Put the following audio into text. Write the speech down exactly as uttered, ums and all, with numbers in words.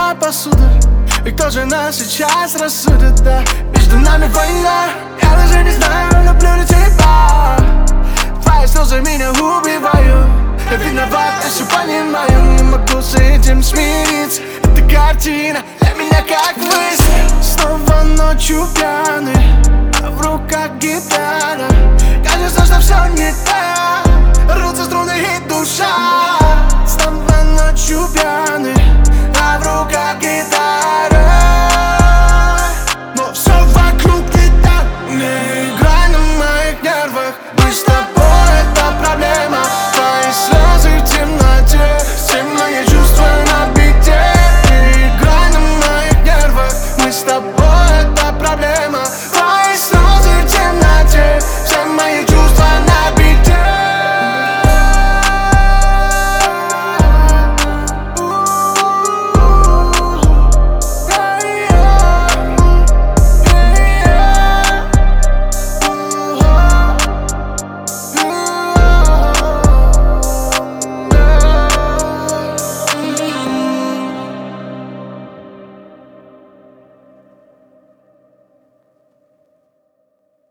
моя посуда. И кто же нас сейчас рассудит, да? Между нами война, я даже не знаю, люблю ли тебя. Твои слезы меня убивают. Я виноват, я все понимаю, не могу с этим смириться. Эта картина для меня как мысль. Снова ночью пьяный, а в руках гитара. Кажется, что все не так, рвутся струны и душа. Снова ночью пьяный, а в руках гитара. Но все вокруг не так, не играй на моих нервах. Мы с тобой это проблема. Твои слезы в темноте, все мои чувства на бите. Не играй на моих нервах. Мы с тобой